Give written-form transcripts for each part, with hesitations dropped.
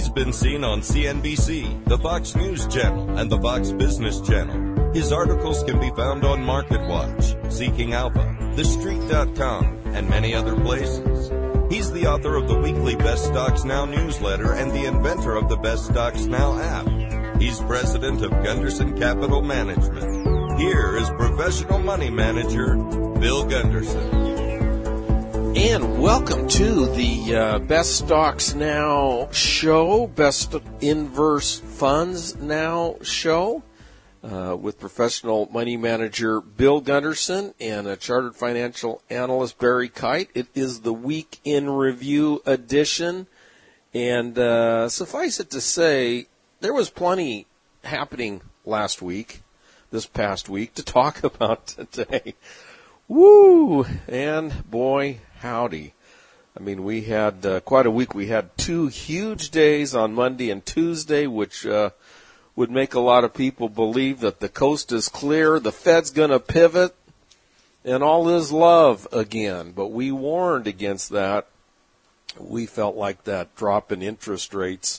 He's been seen on CNBC, the Fox News Channel, and the Fox Business Channel. His articles can be found on MarketWatch, Seeking Alpha, TheStreet.com, and many other places. He's the author of the weekly Best Stocks Now newsletter and the inventor of the Best Stocks Now app. He's president of Gunderson Capital Management. Here is professional money manager, Bill Gunderson. And welcome to the Best Stocks Now show, Best Inverse Funds Now show, with professional money manager Bill Gunderson and a chartered financial analyst Barry Kite. It is the Week in Review edition, and suffice it to say, there was plenty happening this past week, to talk about today. Woo! And boy, howdy. I mean, we had quite a week. We had two huge days on Monday and Tuesday, which would make a lot of people believe that the coast is clear, the Fed's going to pivot, and all is love again. But we warned against that. We felt like that drop in interest rates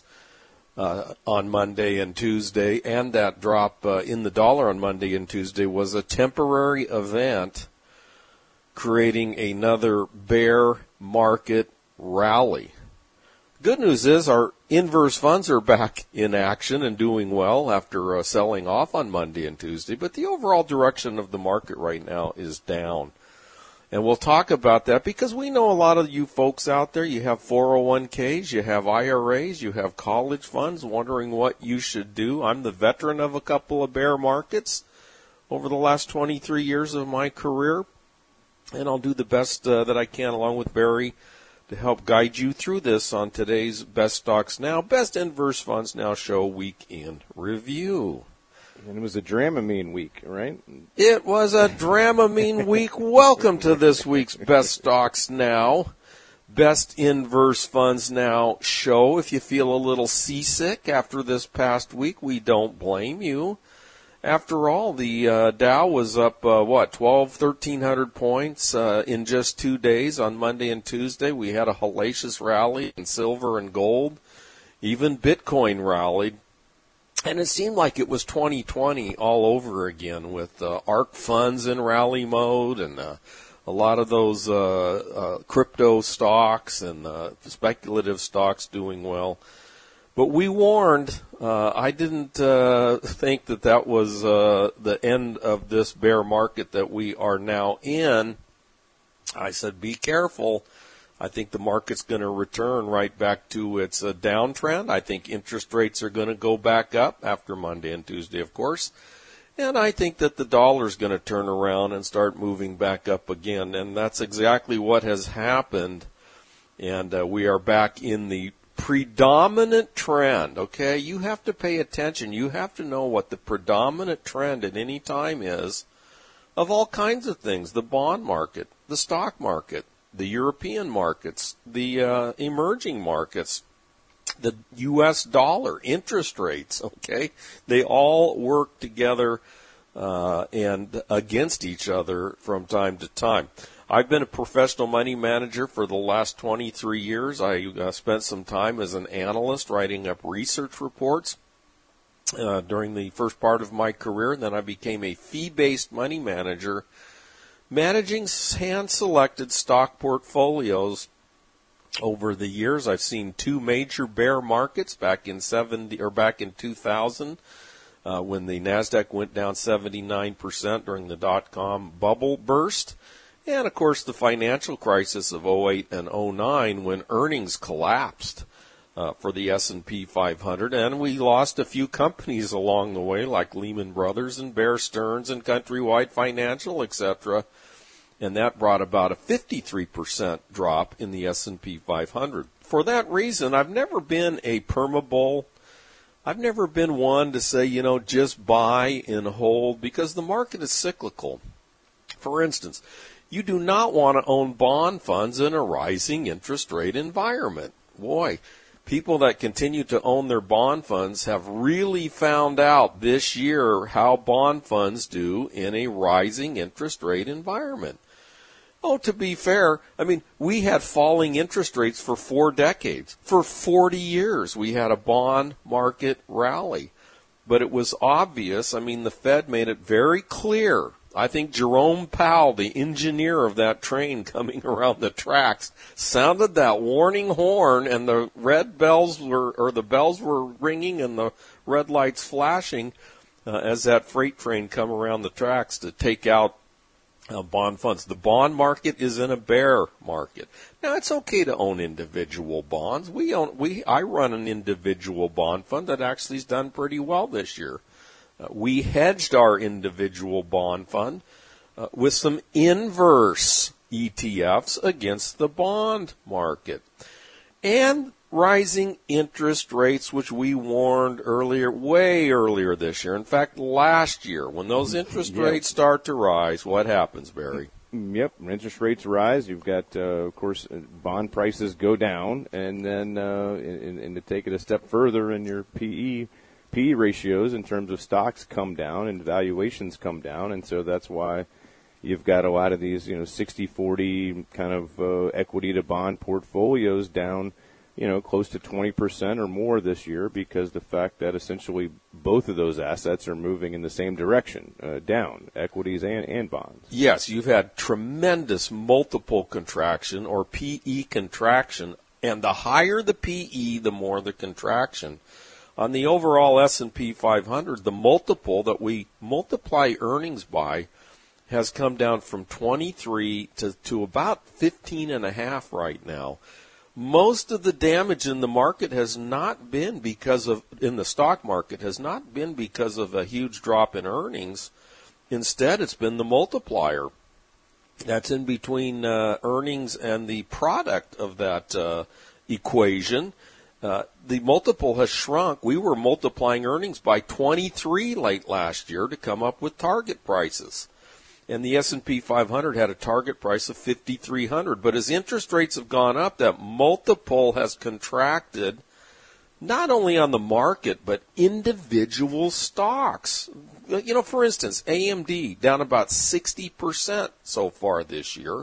on Monday and Tuesday, and that drop in the dollar on Monday and Tuesday was a temporary event, creating another bear market rally. Good news is our inverse funds are back in action and doing well after selling off on Monday and Tuesday, but the overall direction of the market right now is down. And we'll talk about that because we know a lot of you folks out there, you have 401ks, you have IRAs, you have college funds wondering what you should do. I'm the veteran of a couple of bear markets over the last 23 years of my career. And I'll do the best that I can along with Barry to help guide you through this on today's Best Stocks Now, Best Inverse Funds Now show Week in Review. And it was a Dramamine week, right? It was a Dramamine week. Welcome to this week's Best Stocks Now, Best Inverse Funds Now show. If you feel a little seasick after this past week, we don't blame you. After all, the Dow was up, 1,300 points in just 2 days on Monday and Tuesday. We had a hellacious rally in silver and gold. Even Bitcoin rallied. And it seemed like it was 2020 all over again with ARK funds in rally mode and a lot of those crypto stocks and speculative stocks doing well. But we warned. I didn't think that was the end of this bear market that we are now in. I said, be careful. I think the market's going to return right back to its downtrend. I think interest rates are going to go back up after Monday and Tuesday, of course. And I think that the dollar's going to turn around and start moving back up again. And that's exactly what has happened. And we are back in the predominant trend, okay? You have to pay attention. You have to know what the predominant trend at any time is of all kinds of things. The bond market, the stock market, the European markets, the emerging markets, the U.S. dollar, interest rates, okay? They all work together and against each other from time to time. I've been a professional money manager for the last 23 years. I spent some time as an analyst writing up research reports during the first part of my career. Then I became a fee-based money manager, managing hand-selected stock portfolios. Over the years, I've seen two major bear markets back in 2000, when the Nasdaq went down 79% during the dot-com bubble burst. And, of course, the financial crisis of 2008 and 2009 when earnings collapsed for the S&P 500. And we lost a few companies along the way, like Lehman Brothers and Bear Stearns and Countrywide Financial, etc. And that brought about a 53% drop in the S&P 500. For that reason, I've never been a perma-bull. I've never been one to say, just buy and hold, because the market is cyclical. For instance, you do not want to own bond funds in a rising interest rate environment. Boy, people that continue to own their bond funds have really found out this year how bond funds do in a rising interest rate environment. Oh, to be fair, I mean, we had falling interest rates for 4 decades. For 40 years, we had a bond market rally. But it was obvious. I mean, the Fed made it very clear. I think Jerome Powell, the engineer of that train coming around the tracks, sounded that warning horn, and the the bells were ringing and the red lights flashing as that freight train come around the tracks to take out bond funds. The bond market is in a bear market. Now, it's okay to own individual bonds. I run an individual bond fund that actually has done pretty well this year. We hedged our individual bond fund with some inverse ETFs against the bond market. And rising interest rates, which we warned way earlier this year. In fact, last year, when those interest rates start to rise, what happens, Barry? Yep, interest rates rise. You've got, of course, bond prices go down, and then and to take it a step further, in your PE ratios in terms of stocks come down and valuations come down, and so that's why you've got a lot of these, 60-40 kind of equity to bond portfolios down, close to 20% or more this year, because the fact that essentially both of those assets are moving in the same direction, down, equities and bonds. Yes, you've had tremendous multiple contraction or PE contraction, and the higher the PE, the more the contraction. On the overall S&P 500, the multiple that we multiply earnings by has come down from 23 to about 15.5 right now. Most of the damage in the market has not been in the stock market has not been because of a huge drop in earnings. Instead, it's been the multiplier. That's in between earnings and the product of that equation. The multiple has shrunk. We were multiplying earnings by 23 late last year to come up with target prices. And the S&P 500 had a target price of 5,300. But as interest rates have gone up, that multiple has contracted, not only on the market, but individual stocks. For instance, AMD down about 60% so far this year,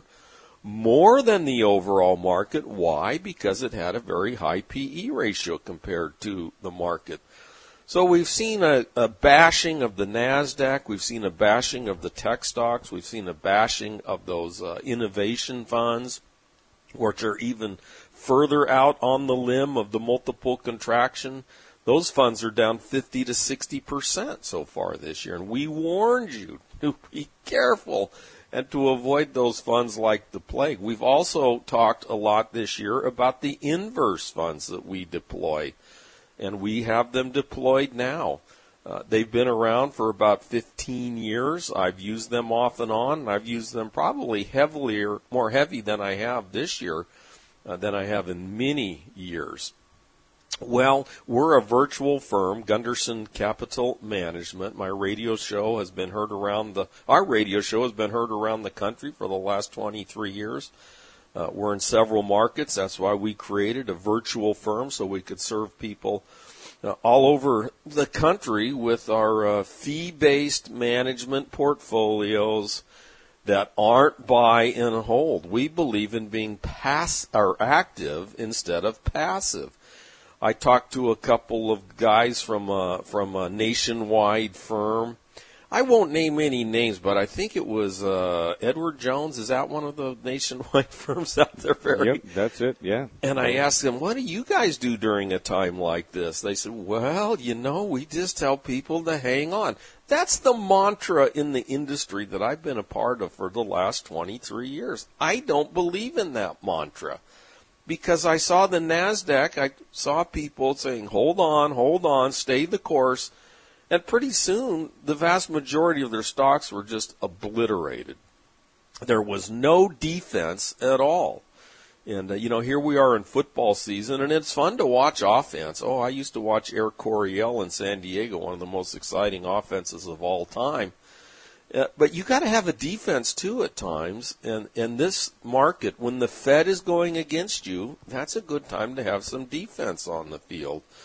more than the overall market. Why? Because it had a very high PE ratio compared to the market. So we've seen a bashing of the NASDAQ. We've seen a bashing of the tech stocks. We've seen a bashing of those innovation funds, which are even further out on the limb of the multiple contraction. Those funds are down 50 to 60% so far this year. And we warned you to be careful and to avoid those funds like the plague. We've also talked a lot this year about the inverse funds that we deploy. And we have them deployed now. They've been around for about 15 years. I've used them off and on. And I've used them probably more heavy than I have this year, than I have in many years. Well, we're a virtual firm, Gunderson Capital Management. Our radio show has been heard around the country for the last 23 years. We're in several markets. That's why we created a virtual firm, so we could serve people all over the country with our fee-based management portfolios that aren't buy and hold. We believe in being active instead of passive. I talked to a couple of guys from a nationwide firm. I won't name any names, but I think it was Edward Jones. Is that one of the nationwide firms out there, Barry? Yep, that's it, yeah. And I asked them, what do you guys do during a time like this? They said, well, we just tell people to hang on. That's the mantra in the industry that I've been a part of for the last 23 years. I don't believe in that mantra. Because I saw the NASDAQ, I saw people saying, hold on, stay the course. And pretty soon, the vast majority of their stocks were just obliterated. There was no defense at all. And, here we are in football season, and it's fun to watch offense. Oh, I used to watch Air Coryell in San Diego, one of the most exciting offenses of all time. But you got to have a defense, too, at times. And in this market, when the Fed is going against you, that's a good time to have some defense on the field.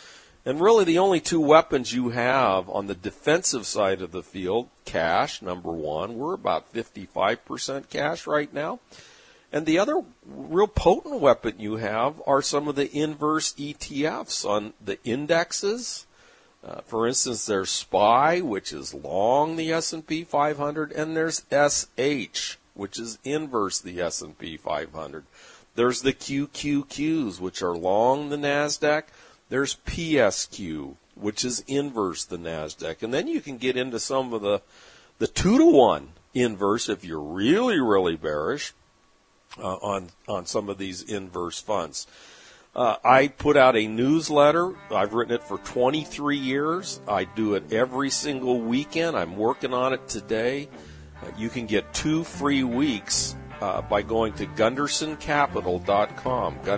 And really the only two weapons you have on the defensive side of the field, cash, number one. We're about 55% cash right now. And the other real potent weapon you have are some of the inverse ETFs on the indexes. For instance, there's SPY, which is long the S&P 500, and there's SH, which is inverse the S&P 500. There's the QQQs, which are long the NASDAQ. There's PSQ, which is inverse the NASDAQ. And then you can get into some of the 2-to-1 inverse if you're really, really bearish on some of these inverse funds. I put out a newsletter. I've written it for 23 years. I do it every single weekend. I'm working on it today. You can get 2 free weeks by going to GundersonCapital.com.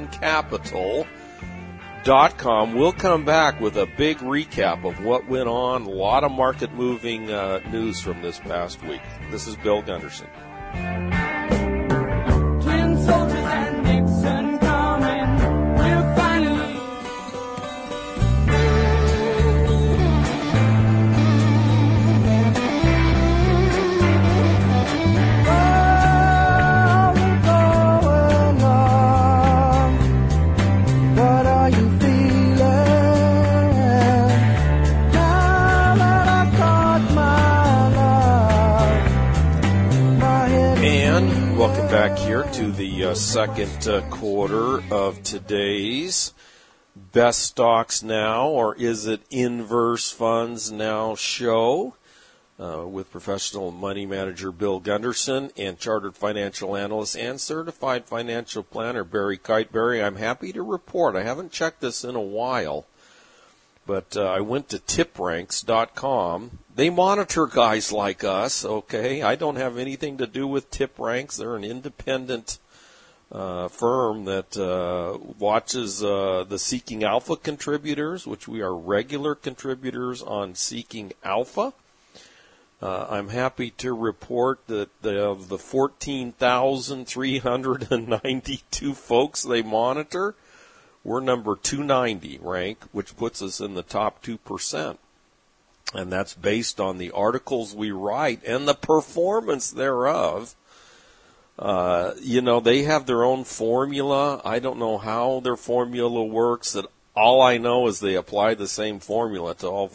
GundersonCapital.com. We'll come back with a big recap of what went on. A lot of market-moving news from this past week. This is Bill Gunderson. Twin soldiers and Nixon coming. We're finally. What are you feeling? Now that I caught my love, my head is And welcome back here to the second quarter of today's Best Stocks Now, or is it Inverse Funds Now show with professional money manager Bill Gunderson and chartered financial analyst and certified financial planner Barry Kiteberry. I'm happy to report, I haven't checked this in a while, but I went to tipranks.com. They monitor guys like us, okay? I don't have anything to do with TipRanks. They're an independent firm that watches the Seeking Alpha contributors, which we are regular contributors on Seeking Alpha. I'm happy to report that of the 14,392 folks they monitor, we're number 290 rank, which puts us in the top 2%. And that's based on the articles we write and the performance thereof. They have their own formula. I don't know how their formula works. That all I know is they apply the same formula to all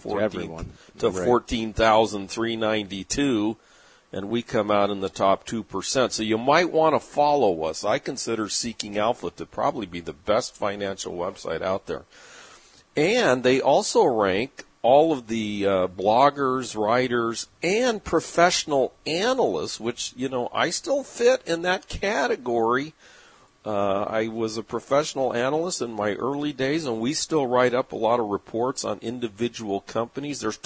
14,392, and we come out in the top 2%. So you might want to follow us. I consider Seeking Alpha to probably be the best financial website out there. And they also rank all of the bloggers, writers, and professional analysts, which, I still fit in that category. I was a professional analyst in my early days, and we still write up a lot of reports on individual companies. There's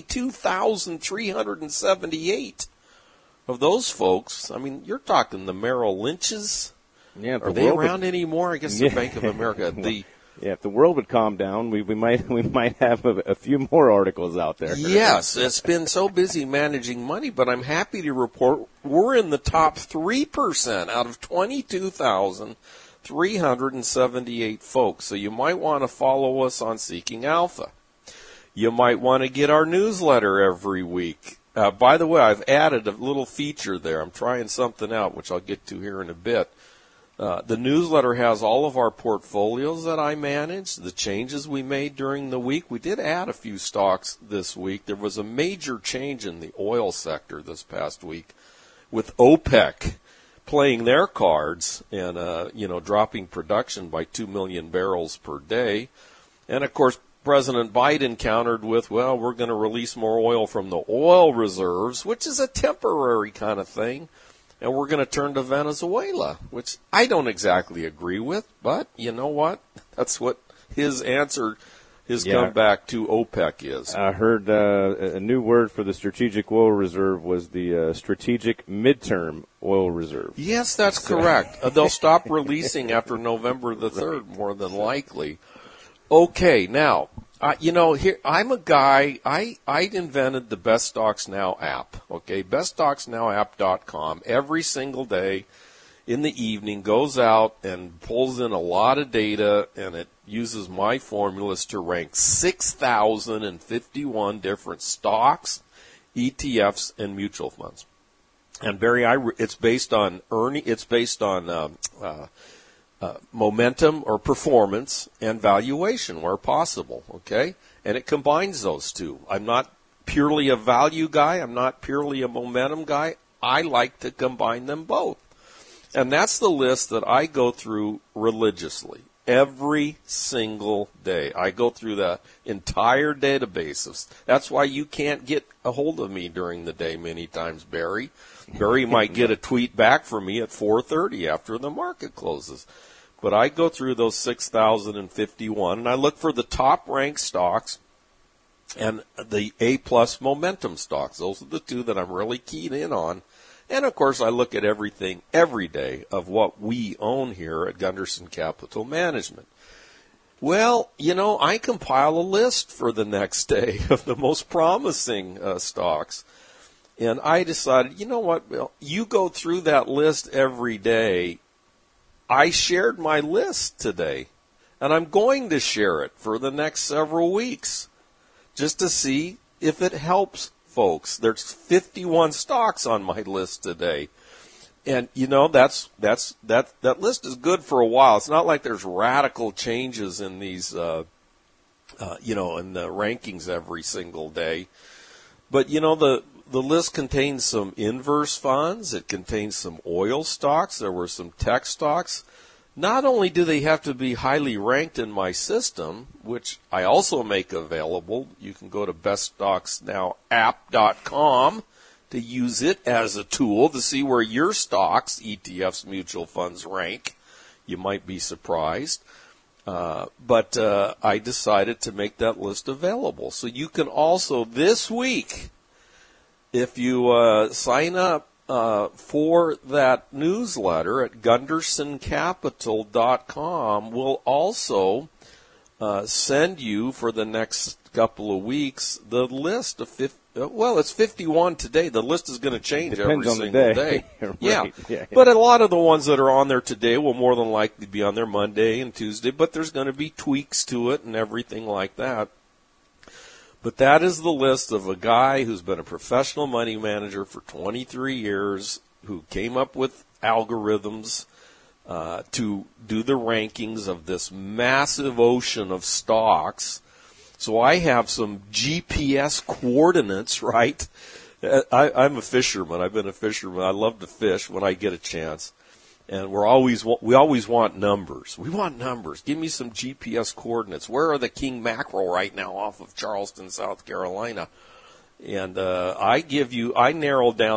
22,378 of those folks. I mean, you're talking the Merrill Lynches. Yeah, Are they around anymore? I guess the Bank of America. If the world would calm down, we might have a few more articles out there. Yes, it's been so busy managing money, but I'm happy to report we're in the top 3% out of 22,378 folks. So you might want to follow us on Seeking Alpha. You might want to get our newsletter every week. By the way, I've added a little feature there. I'm trying something out, which I'll get to here in a bit. The newsletter has all of our portfolios that I manage, the changes we made during the week. We did add a few stocks this week. There was a major change in the oil sector this past week with OPEC playing their cards and, dropping production by 2 million barrels per day. And, of course, President Biden countered with, well, we're going to release more oil from the oil reserves, which is a temporary kind of thing. And we're going to turn to Venezuela, which I don't exactly agree with, but you know what? That's what his answer, his comeback to OPEC is. I heard a new word for the strategic oil reserve was the strategic midterm oil reserve. Yes, that's correct. They'll stop releasing after November the 3rd, more than likely. Okay, now, here I'm a guy. I invented the Best Stocks Now app. Okay, BestStocksNowApp.com. Every single day, in the evening, goes out and pulls in a lot of data, and it uses my formulas to rank 6,051 different stocks, ETFs, and mutual funds. And Barry, it's based on momentum or performance and valuation where possible. Okay, and it combines those two. I'm not purely a value guy. I'm not purely a momentum guy. I like to combine them both. And that's the list that I go through religiously every single day. I go through the entire database. That's why you can't get a hold of me during the day many times, Barry. Barry might get a tweet back from me at 4:30 after the market closes. But I go through those 6,051, and I look for the top-ranked stocks and the A-plus momentum stocks. Those are the two that I'm really keyed in on. And, of course, I look at everything every day of what we own here at Gunderson Capital Management. Well, I compile a list for the next day of the most promising stocks. And I decided, you know what, Bill, you go through that list every day. I shared my list today, and I'm going to share it for the next several weeks just to see if it helps folks. There's 51 stocks on my list today. And, that list is good for a while. It's not like there's radical changes in these, in the rankings every single day. But, the list contains some inverse funds. It contains some oil stocks. There were some tech stocks. Not only do they have to be highly ranked in my system, which I also make available. You can go to beststocksnowapp.com to use it as a tool to see where your stocks, ETFs, mutual funds rank. You might be surprised. But I decided to make that list available. So you can also this week, if you sign up for that newsletter at GundersonCapital.com, we'll also send you for the next couple of weeks the list of it's 51 today. The list is going to change every single day. Right. Yeah. But a lot of the ones that are on there today will more than likely be on there Monday and Tuesday, but there's going to be tweaks to it and everything like that. But that is the list of a guy who's been a professional money manager for 23 years, who came up with algorithms to do the rankings of this massive ocean of stocks. So I have some GPS coordinates, right? I'm a fisherman. I've been a fisherman. I love to fish when I get a chance. And we always want numbers. We want numbers. Give me some GPS coordinates. Where are the king mackerel right now off of Charleston, South Carolina? And I narrowed down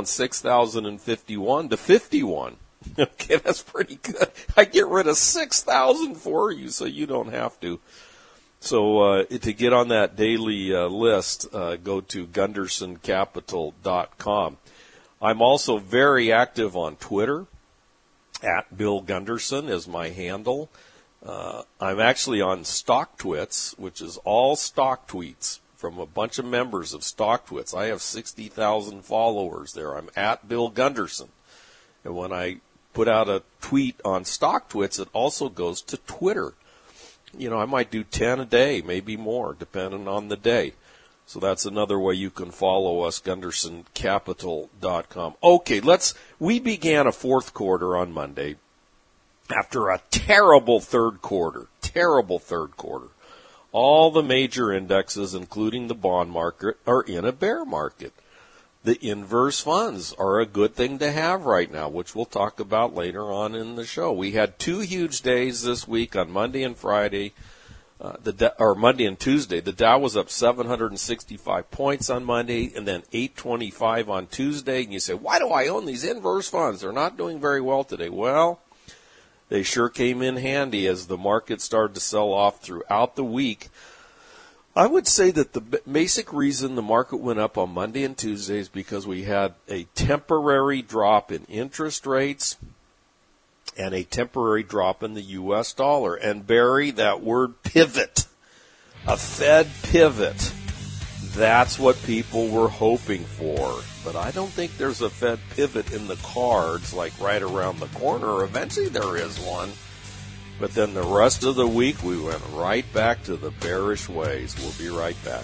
6,051 to 51. Okay, that's pretty good. I get rid of 6,000 for you, so you don't have to. So to get on that daily list, go to GundersonCapital.com. I'm also very active on Twitter. At Bill Gunderson is my handle. I'm actually on StockTwits, which is all stock tweets from a bunch of members of StockTwits. I have 60,000 followers there. I'm at Bill Gunderson. And when I put out a tweet on StockTwits, it also goes to Twitter. I might do 10 a day, maybe more, depending on the day. So that's another way you can follow us, GundersonCapital.com. Okay, we began a fourth quarter on Monday after a terrible third quarter. All the major indexes, including the bond market, are in a bear market. The inverse funds are a good thing to have right now, which we'll talk about later on in the show. We had two huge days this week on Monday and Friday. Monday and Tuesday. The Dow was up 765 points on Monday and then 825 on Tuesday. And you say, why do I own these inverse funds? They're not doing very well today. Well, they sure came in handy as the market started to sell off throughout the week. I would say that the basic reason the market went up on Monday and Tuesday is because we had a temporary drop in interest rates and a temporary drop in the U.S. dollar. And Barry, that word pivot, a Fed pivot, That's what people were hoping for. But I don't think there's a Fed pivot in the cards, like right around the corner. Eventually there is one. But then the rest of the week, we went right back to the bearish ways. We'll be right back.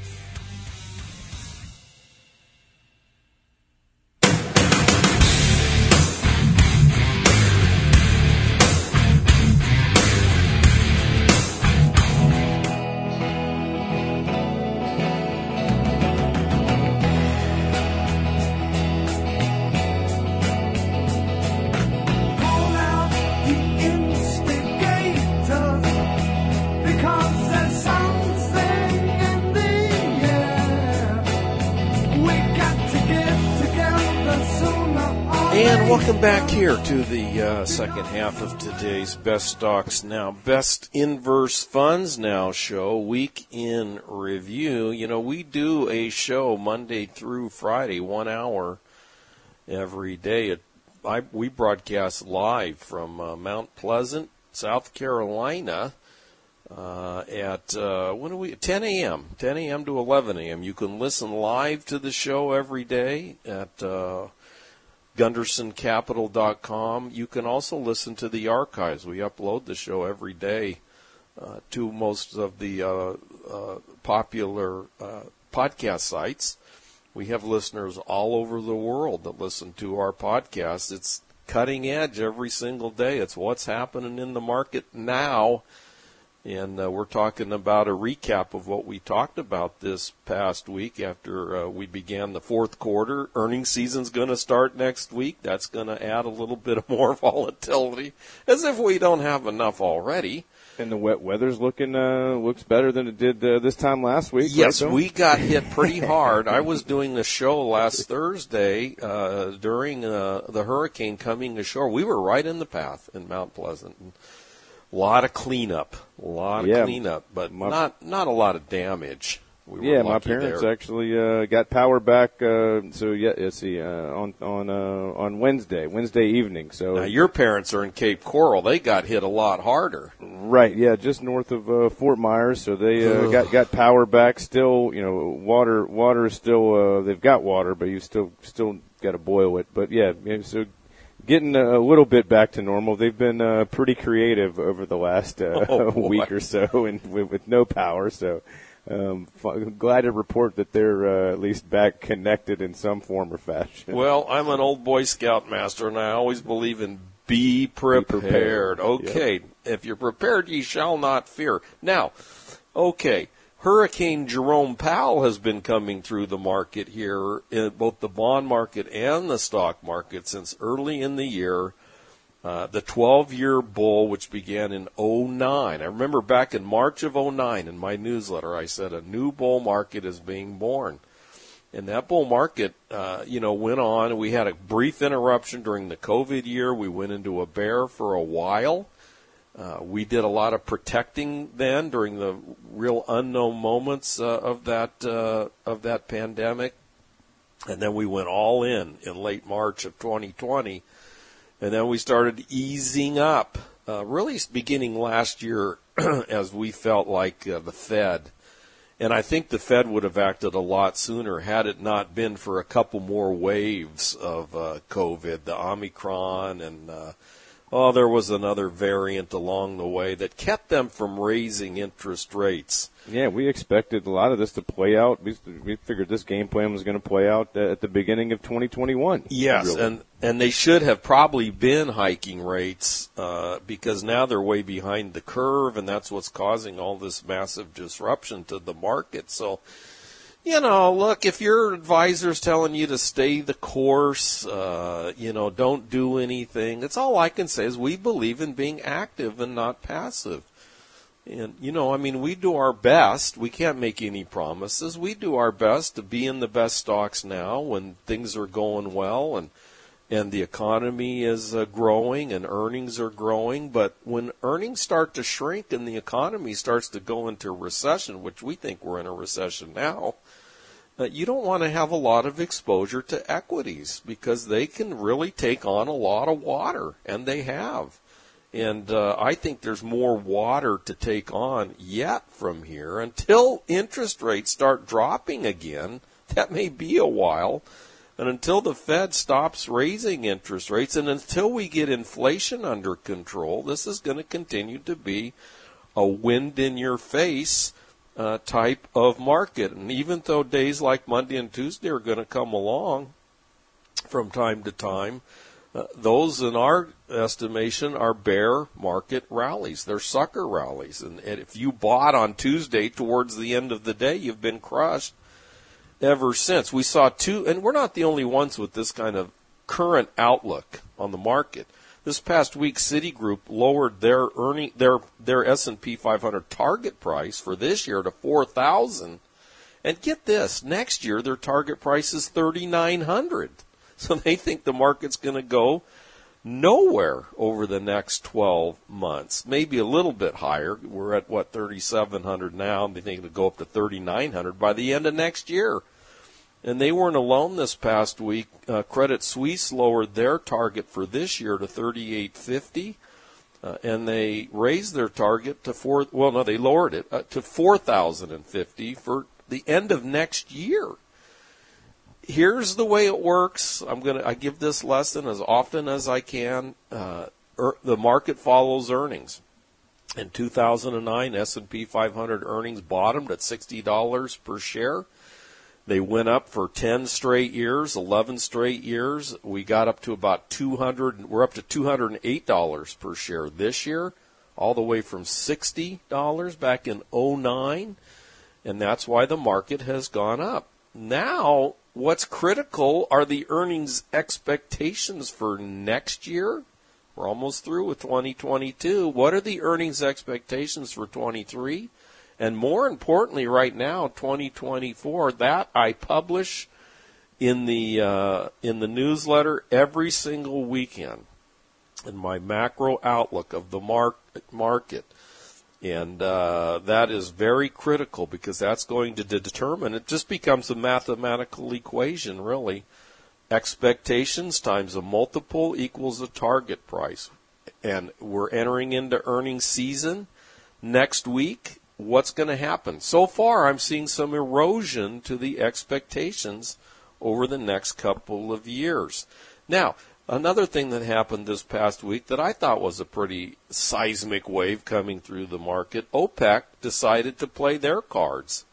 Call out the instigators, because there's something in the air. We got to get together sooner or And welcome back here to the second half of today's Best Stocks Now, Best Inverse Funds Now show, week in review. You know, we do a show Monday through Friday, 1 hour every day. We broadcast live from Mount Pleasant, South Carolina, at 10 a.m. 10 a.m. to 11 a.m. You can listen live to the show every day at GundersonCapital.com. You can also listen to the archives. We upload the show every day to most of the popular podcast sites. We have listeners all over the world that listen to our podcast. It's cutting edge every single day. It's what's happening in the market now. And we're talking about a recap of what we talked about this past week after we began the fourth quarter. Earnings season's going to start next week. That's going to add a little bit of more volatility, as if we don't have enough already. And the wet weather's looks better than it did this time last week. Yes, right, Phil? we got hit pretty hard. I was doing the show last Thursday during the hurricane coming ashore. We were right in the path in Mount Pleasant. A lot of cleanup, but not a lot of damage. We were my lucky parents there. actually got power back. On Wednesday evening. So Now, your parents are in Cape Coral. They got hit a lot harder. right, yeah, just north of Fort Myers. So they got power back. Still, water is still. They've got water, but you still got to boil it. But yeah, so getting a little bit back to normal. They've been pretty creative over the last week or so, and with no power. So. Glad to report that they're at least back connected in some form or fashion. Well, I'm an old Boy Scout master, and I always believe in be prepared. Okay, If you're prepared, ye shall not fear. Now, okay, Hurricane Jerome Powell has been coming through the market here, in both the bond market and the stock market, since early in the year. The 12-year bull, which began in 2009. I remember back in March of 2009 in my newsletter, I said a new bull market is being born. And that bull market, went on. We had a brief interruption during the COVID year. We went into a bear for a while. We did a lot of protecting then during the real unknown moments of that pandemic. And then we went all in late March of 2020. And then we started easing up, really beginning last year as we felt like the Fed. And I think the Fed would have acted a lot sooner had it not been for a couple more waves of COVID, the Omicron, and there was another variant along the way that kept them from raising interest rates. Yeah, we expected a lot of this to play out. We figured this game plan was going to play out at the beginning of 2021. Yes, really. and they should have probably been hiking rates because now they're way behind the curve, and that's what's causing all this massive disruption to the market. So, look, if your advisor's telling you to stay the course, don't do anything, that's all I can say is we believe in being active and not passive. And, we do our best. We can't make any promises. We do our best to be in the best stocks now when things are going well and the economy is growing and earnings are growing. But when earnings start to shrink and the economy starts to go into recession, which we think we're in a recession now, you don't want to have a lot of exposure to equities because they can really take on a lot of water, and they have. And I think there's more water to take on yet from here until interest rates start dropping again. That may be a while. And until the Fed stops raising interest rates and until we get inflation under control, this is going to continue to be a wind-in-your-face type of market. And even though days like Monday and Tuesday are going to come along from time to time, those, in our estimation, are bear market rallies. They're sucker rallies. And if you bought on Tuesday towards the end of the day, you've been crushed ever since. We saw two, and we're not the only ones with this kind of current outlook on the market. This past week, Citigroup lowered their S&P 500 target price for this year to 4,000. And get this, next year their target price is 3,900. So they think the market's going to go nowhere over the next 12 months. Maybe a little bit higher. We're at, 3,700 now. They think it'll go up to 3,900 by the end of next year. And they weren't alone this past week. Credit Suisse lowered their target for this year to 3,850. And they raised their target to they lowered it to 4,050 for the end of next year. Here's the way it works. I give this lesson as often as I can. The market follows earnings. In 2009, S&P 500 earnings bottomed at $60 per share. They went up for 10 straight years, 11 straight years. We got up to about we're up to $208 per share this year, all the way from $60 back in 2009. And that's why the market has gone up. Now, what's critical are the earnings expectations for next year. We're almost through with 2022. What are the earnings expectations for 23? And more importantly, right now, 2024, that I publish in the newsletter every single weekend in my macro outlook of the market. And that is very critical because that's going to determine, it just becomes a mathematical equation, really. Expectations times a multiple equals a target price. And we're entering into earnings season next week. What's going to happen? So far, I'm seeing some erosion to the expectations over the next couple of years. Now, another thing that happened this past week that I thought was a pretty seismic wave coming through the market, OPEC decided to play their cards.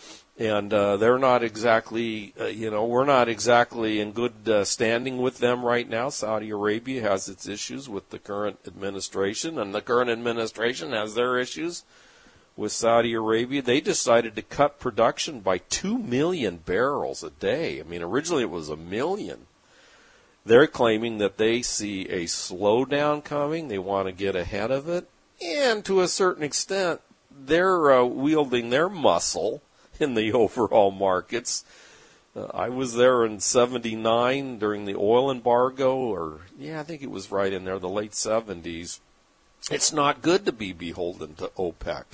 And they're not exactly, we're not exactly in good standing with them right now. Saudi Arabia has its issues with the current administration, and the current administration has their issues with Saudi Arabia. They decided to cut production by 2 million barrels a day. I mean, originally it was 1 million. They're claiming that they see a slowdown coming. They want to get ahead of it. And to a certain extent, they're wielding their muscle in the overall markets. I was there in 79 during the oil embargo, I think it was right in there, the late 70s. It's not good to be beholden to OPEC.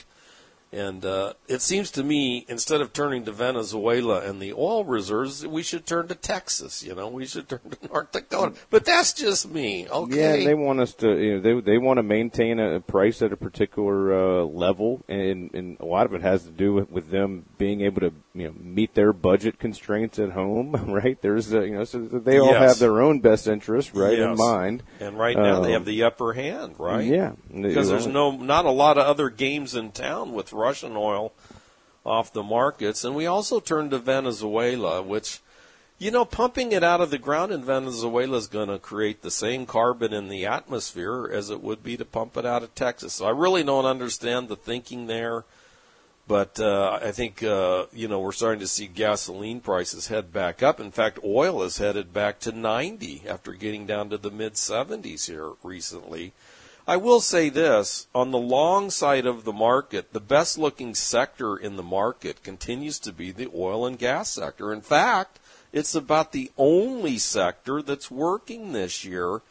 And it seems to me, instead of turning to Venezuela and the oil reserves, we should turn to Texas. We should turn to North Dakota. But that's just me. Okay. Yeah, and they want us to. They want to maintain a price at a particular level, and a lot of it has to do with them being able to meet their budget constraints at home. Right? There's so they all have their own best interest in mind. And right now they have the upper hand, right? Yeah, because there's not a lot of other games in town with Russian oil off the markets. And we also turned to Venezuela, which, pumping it out of the ground in Venezuela is going to create the same carbon in the atmosphere as it would be to pump it out of Texas. So I really don't understand the thinking there. But I think, we're starting to see gasoline prices head back up. In fact, oil is headed back to 90 after getting down to the mid-70s here recently. I will say this, on the long side of the market, the best looking sector in the market continues to be the oil and gas sector. In fact, it's about the only sector that's working this year.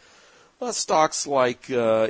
Stocks like,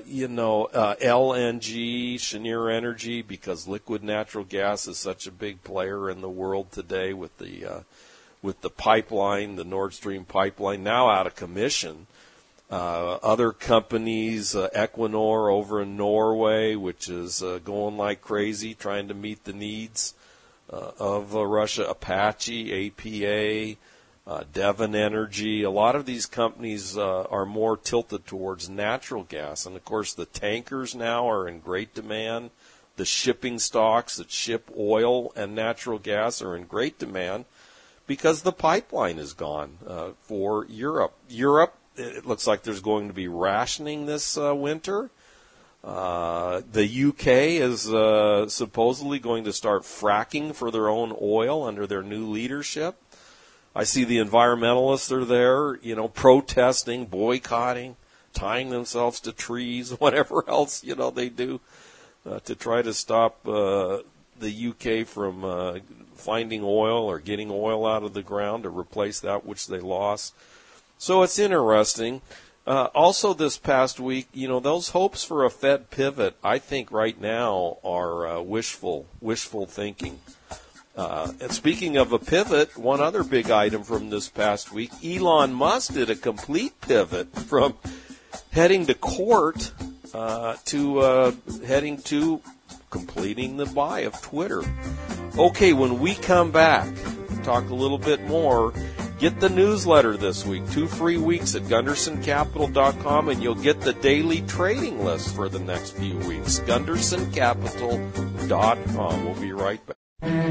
LNG, Cheniere Energy, because liquid natural gas is such a big player in the world today with the pipeline, the Nord Stream pipeline, now out of commission. Other companies, Equinor over in Norway, which is going like crazy, trying to meet the needs of Russia, Apache, APA, Devon Energy. A lot of these companies are more tilted towards natural gas. And, of course, the tankers now are in great demand. The shipping stocks that ship oil and natural gas are in great demand because the pipeline is gone for Europe. Europe, it looks like there's going to be rationing this winter. The UK is supposedly going to start fracking for their own oil under their new leadership. I see the environmentalists are there, protesting, boycotting, tying themselves to trees, whatever else, they do to try to stop the UK from finding oil or getting oil out of the ground to replace that which they lost. So it's interesting. Also this past week, those hopes for a Fed pivot, I think right now are wishful thinking. And speaking of a pivot, one other big item from this past week, Elon Musk did a complete pivot from heading to court to heading to completing the buy of Twitter. Okay, when we come back, talk a little bit more. Get the newsletter this week, 2 free weeks at GundersonCapital.com, and you'll get the daily trading list for the next few weeks. GundersonCapital.com. We'll be right back.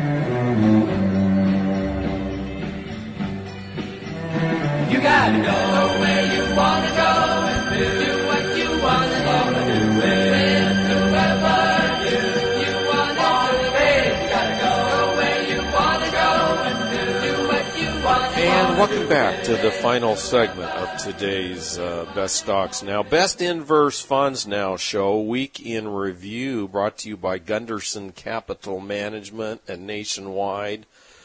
You gotta go where you wanna go and do what you wanna do and live whoever you wanna be. You gotta go where you wanna go and do what you wanna do. And welcome back to the final segment of today's Best Stocks Now, Best Inverse Funds Now show, Week in Review, brought to you by Gunderson Capital Management and Nationwide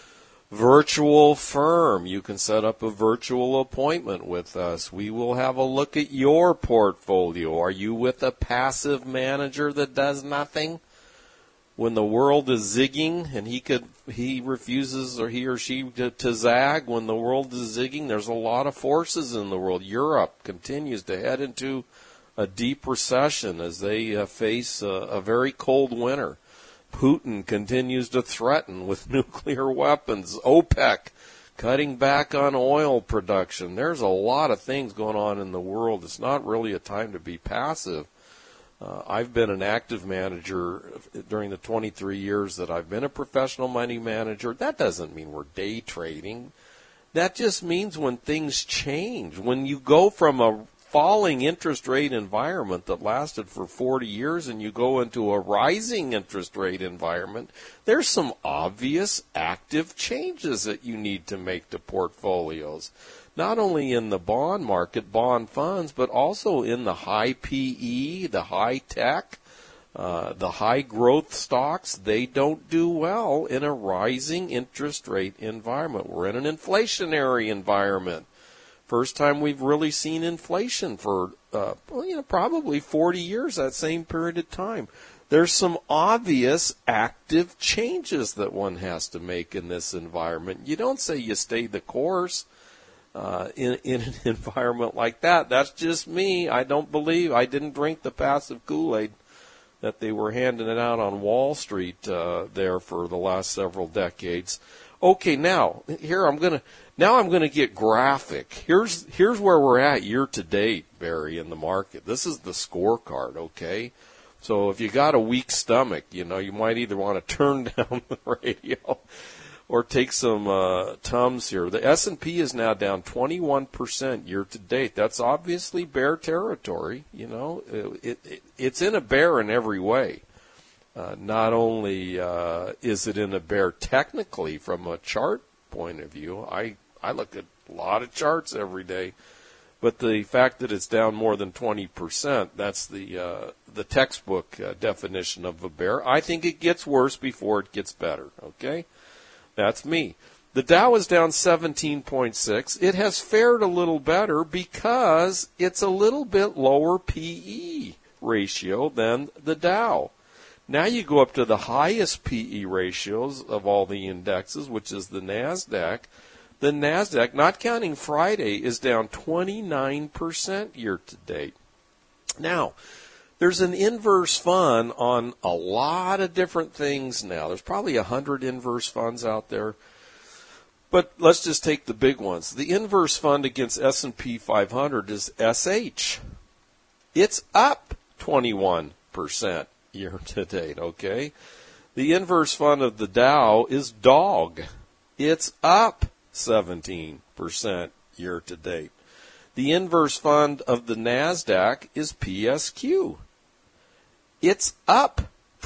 Virtual Firm. You can set up a virtual appointment with us. We will have a look at your portfolio. Are you with a passive manager that does nothing? When the world is zigging and he refuses, or he or she to zag when the world is zigging, there's a lot of forces in the world. Europe continues to head into a deep recession as they face a very cold winter. Putin continues to threaten with nuclear weapons. OPEC cutting back on oil production. There's a lot of things going on in the world. It's not really a time to be passive. I've been an active manager during the 23 years that I've been a professional money manager. That doesn't mean we're day trading. That just means when things change, when you go from a falling interest rate environment that lasted for 40 years and you go into a rising interest rate environment, there's some obvious active changes that you need to make to portfolios. Not only in the bond market, bond funds, but also in the high PE, the high tech, the high growth stocks. They don't do well in a rising interest rate environment. We're in an inflationary environment. First time we've really seen inflation for, probably 40 years, that same period of time. There's some obvious active changes that one has to make in this environment. You don't say you stay the course in an environment like that. That's just me. I didn't drink the passive Kool-Aid that they were handing it out on Wall Street there for the last several decades. Okay, now I'm going to get graphic. Here's where we're at year to date, Barry, in the market. This is the scorecard, okay? So if you got a weak stomach, you might either want to turn down the radio or take some Tums here. The S&P is now down 21% year to date. That's obviously bear territory. It's in a bear in every way. Not only is it in a bear technically from a chart point of view, I look at a lot of charts every day, but the fact that it's down more than 20%, that's the textbook definition of a bear. I think it gets worse before it gets better, okay? That's me. The Dow is down 17.6. It has fared a little better because it's a little bit lower PE ratio than the Dow. Now you go up to the highest PE ratios of all the indexes, which is the NASDAQ. The NASDAQ, not counting Friday, is down 29% year to date. Now, there's an inverse fund on a lot of different things now. There's probably 100 inverse funds out there. But let's just take the big ones. The inverse fund against S&P 500 is SH. It's up 21% year to date, okay? The inverse fund of the Dow is DOG. It's up 17% year to date. The inverse fund of the NASDAQ is PSQ. It's up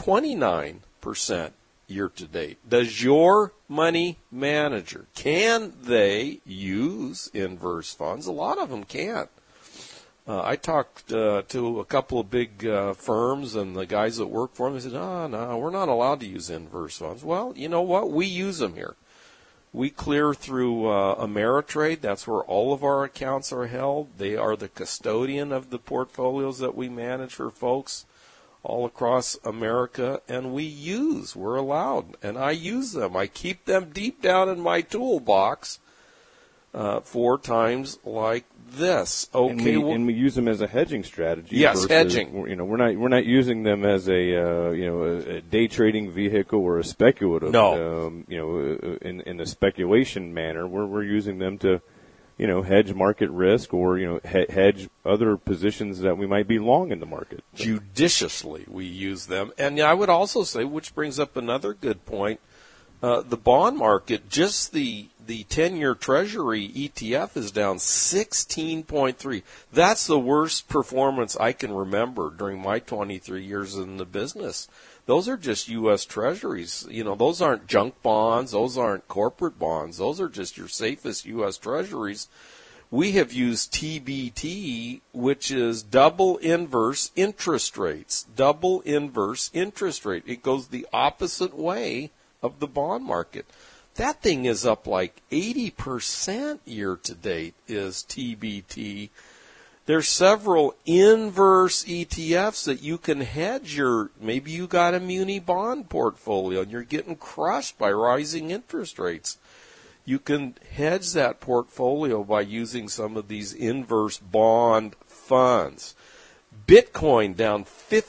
29% year to date. Does your money manager, can they use inverse funds? A lot of them can't. I talked to a couple of big firms, and the guys that work for them, they said, no, we're not allowed to use inverse funds. Well, you know what? We use them here. We clear through Ameritrade. That's where all of our accounts are held. They are the custodian of the portfolios that we manage for folks all across America, and we're allowed, and I use them. I keep them deep down in my toolbox for times like this. Okay, and we use them as a hedging strategy. Yes, hedging. You know, we're not using them as a day trading vehicle or a speculative. No. In a speculation manner, we're using them to, hedge market risk or hedge other positions that we might be long in the market. Judiciously, we use them, and I would also say, which brings up another good point. The bond market, just the 10-year Treasury ETF is down 16.3. That's the worst performance I can remember during my 23 years in the business. Those are just U.S. Treasuries. Those aren't junk bonds. Those aren't corporate bonds. Those are just your safest U.S. Treasuries. We have used TBT, which is double inverse interest rates. Double inverse interest rate. It goes the opposite way of the bond market. That thing is up like 80% year to date is TBT. There's several inverse ETFs that you can hedge maybe you got a muni bond portfolio and you're getting crushed by rising interest rates. You can hedge that portfolio by using some of these inverse bond funds. Bitcoin down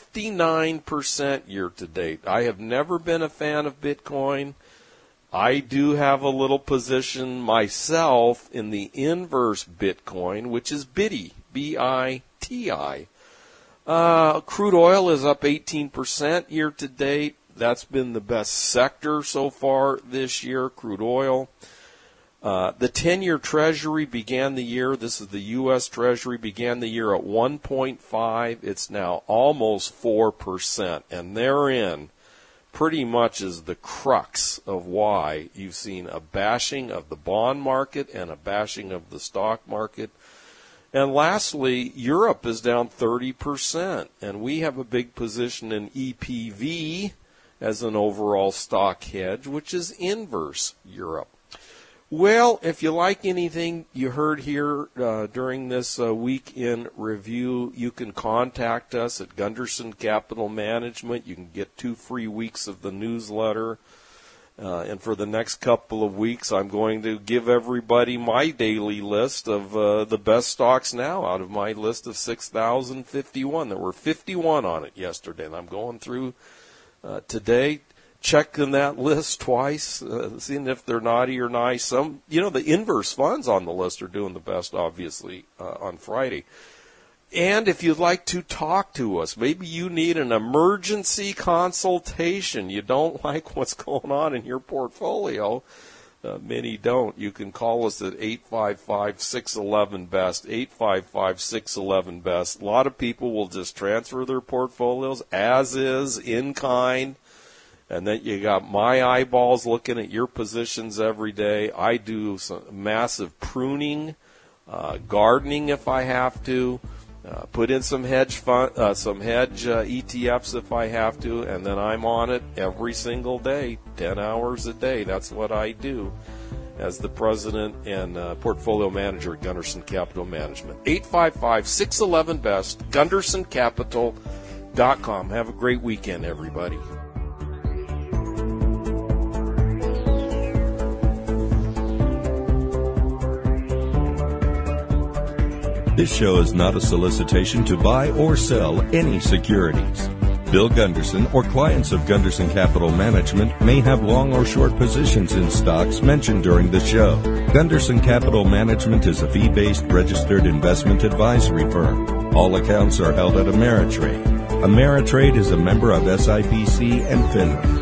59% year to date. I have never been a fan of Bitcoin. I do have a little position myself in the inverse Bitcoin, which is BITI, B-I-T-I. Crude oil is up 18% year to date. That's been the best sector so far this year, crude oil. The 10-year Treasury began the year, this is the U.S. Treasury, began the year at 1.5. It's now almost 4%. And therein pretty much is the crux of why you've seen a bashing of the bond market and a bashing of the stock market. And lastly, Europe is down 30%. And we have a big position in EPV as an overall stock hedge, which is inverse Europe. Well, if you like anything you heard here during this week in review, you can contact us at Gunderson Capital Management. You can get 2 free weeks of the newsletter. And for the next couple of weeks, I'm going to give everybody my daily list of the best stocks now out of my list of 6,051. There were 51 on it yesterday, and I'm going through today, checking that list twice, seeing if they're naughty or nice. Some, the inverse funds on the list are doing the best, obviously, on Friday. And if you'd like to talk to us, maybe you need an emergency consultation. You don't like what's going on in your portfolio. Many don't. You can call us at 855-611-BEST, 855-611-BEST. A lot of people will just transfer their portfolios as is, in kind. And then you got my eyeballs looking at your positions every day. I do some massive pruning, gardening if I have to, put in some hedge ETFs if I have to, and then I'm on it every single day, 10 hours a day. That's what I do as the president and portfolio manager at Gunderson Capital Management. 855-611-BEST, GundersonCapital.com. Have a great weekend, everybody. This show is not a solicitation to buy or sell any securities. Bill Gunderson or clients of Gunderson Capital Management may have long or short positions in stocks mentioned during the show. Gunderson Capital Management is a fee-based registered investment advisory firm. All accounts are held at Ameritrade. Ameritrade is a member of SIPC and FINRA.